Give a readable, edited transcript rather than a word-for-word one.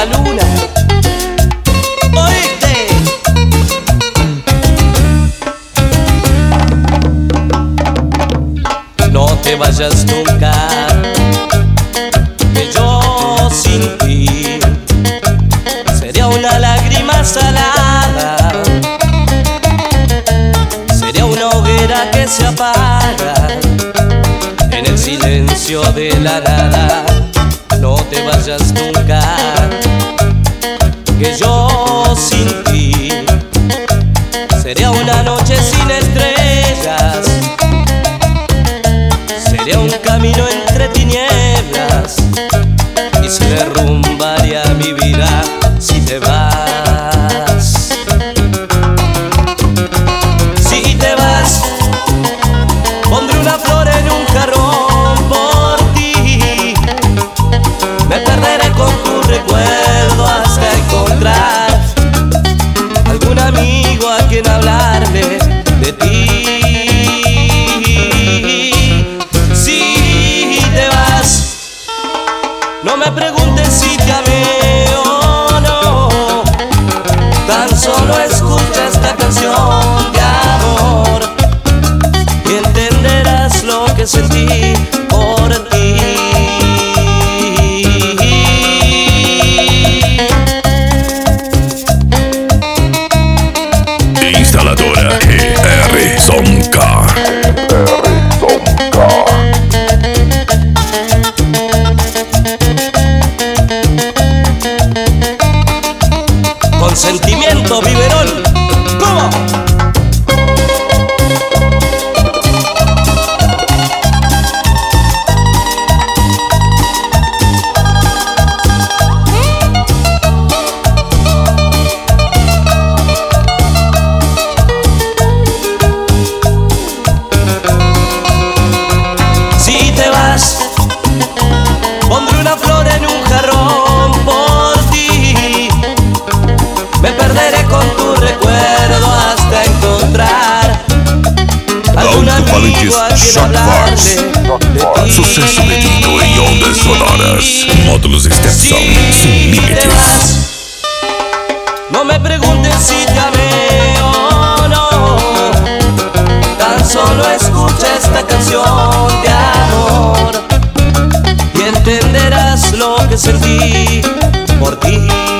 la luna. Oíste. No te vayas nunca, que yo sin ti sería una lágrima salada, sería una hoguera que se apaga en el silencio de la nada. No te vayas nunca, que yo sin ti sería una noche sin estrellas, sería un camino entre tinieblas y se derrumbaría mi vida si te vas. Si te vas, pondré una flor en un jarrón por ti. Me perderé con tu recuerdo hasta encontrar algún amigo a quien hablarle de ti. Si te vas, no me preguntes si te amé o no, tan solo escucha esta canción de amor y entenderás lo que sentí por ti. Instaladora GR Sonka. Con sentimiento, biberón. ¿Cómo? Si te vas, pondré una flor en un jarrón por ti. Me perderé con tu recuerdo hasta encontrar algún amigo a quien hablarle de ti. Suceso metido en ondas sonoras. Módulos Stepson sin límites. No me preguntes si te amé o no, tan solo escucha esta canción de amor y entenderás lo que sentí por ti.